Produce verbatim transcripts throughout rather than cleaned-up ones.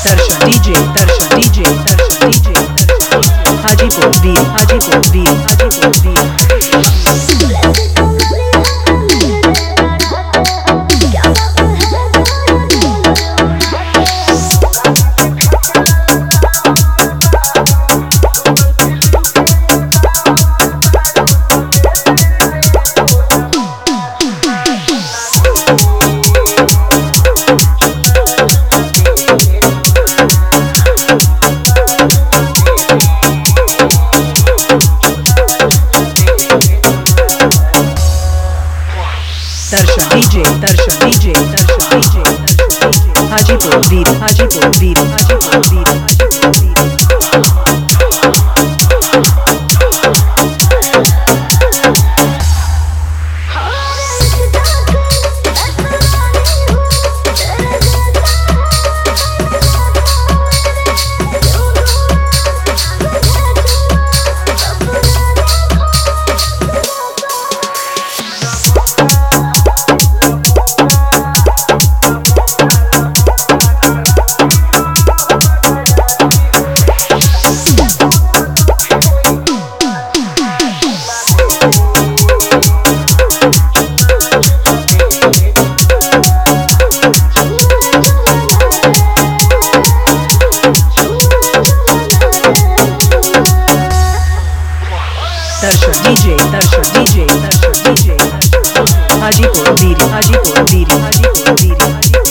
दर्शन DJ Darshan DJ Darshan DJ Hajipur Veer Hajipur Veer Hajipur Veer Darshan DJ Darshan DJ Darshan DJ Hajipur Veer Hajipur Veer Hajipur Veer Hajipur Veer Darshan DJ Darshan DJ Darshan DJ Hajipur Veer Hajipur Veer Hajipur Veer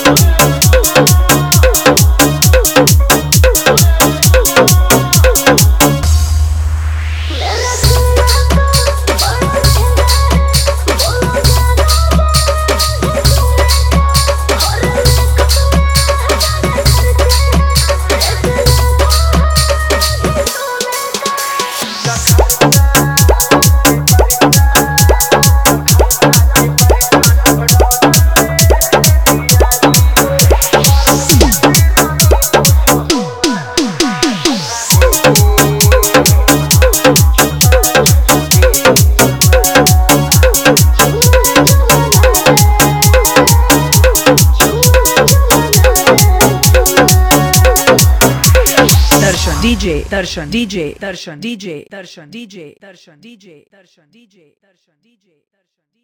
Darshan DJ Darshan DJ Darshan DJ Darshan DJ Darshan DJ Darshan DJ Darshan DJ Darshan DJ